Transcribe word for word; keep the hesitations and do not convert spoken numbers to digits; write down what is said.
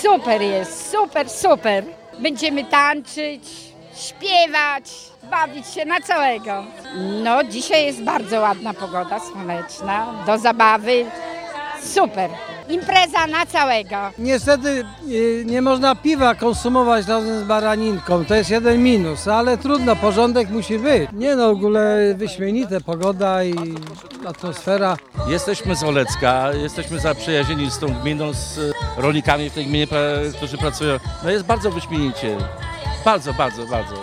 Super jest, super, super. Będziemy tańczyć, śpiewać, bawić się na całego. No, dzisiaj jest bardzo ładna pogoda, słoneczna, do zabawy. Super. Impreza na całego. Niestety y, nie można piwa konsumować razem z baraninką, to jest jeden minus, ale trudno, porządek musi być. Nie no, w ogóle wyśmienite pogoda i atmosfera. Jesteśmy z Olecka, jesteśmy zaprzyjaźnieni z tą gminą, z rolnikami w tej gminie, pra- którzy pracują. No jest bardzo wyśmienicie. Bardzo, bardzo, bardzo.